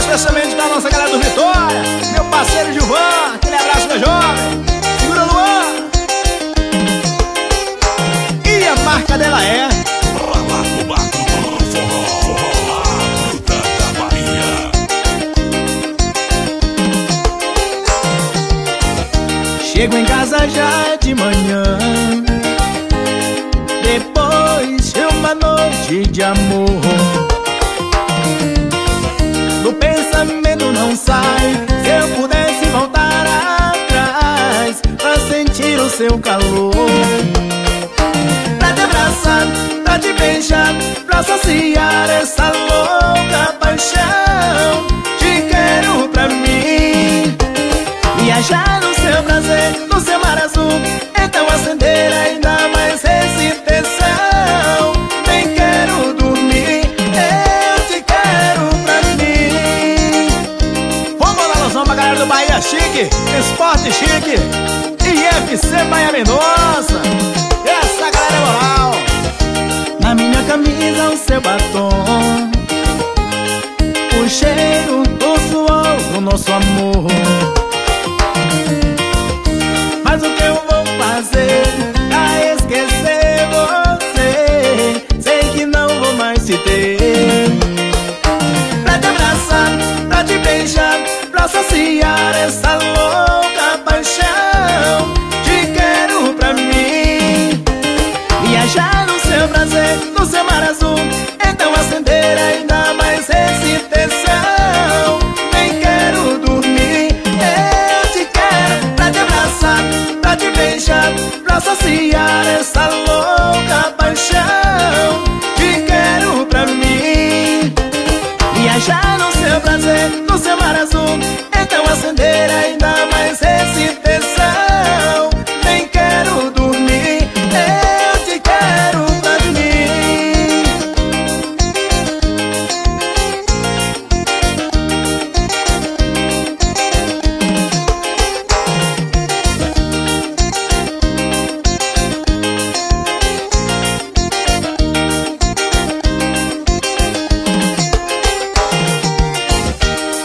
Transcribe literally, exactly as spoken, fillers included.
especialmente da nossa galera do Vitória, meu parceiro Gilvan, aquele abraço, meu jovem. Segura Luan. E a marca dela é chego em casa já de manhã, depois de uma noite de amor. Do pensamento não sai, se eu pudesse voltar atrás pra sentir o seu calor, pra te abraçar, pra te beijar, pra saciar essa louca paixão. Te quero pra mim, viajar no seu prazer, no seu mar azul, então acender ainda mais esse tesão. Nem quero dormir, eu te quero pra mim. Vamos lá, nós vamos pra galera do Bahia Chique, Esporte Chique e F C Bahia Mendonça. Essa galera é moral. Na minha camisa o seu batom, o cheiro do suor do nosso amor. Mas o que eu vou fazer pra esquecer você? Sei que não vou mais te ter, pra te abraçar, pra te beijar, pra saciar essa louca paixão. Te quero pra mim, viajar no seu prazer, no seu mar azul, então acender ainda mais esse tesão. Nem quero dormir, eu te quero pra te abraçar, pra te beijar, pra saciar essa louca paixão. Te quero pra mim, viajar no seu prazer, no seu mar azul, então acender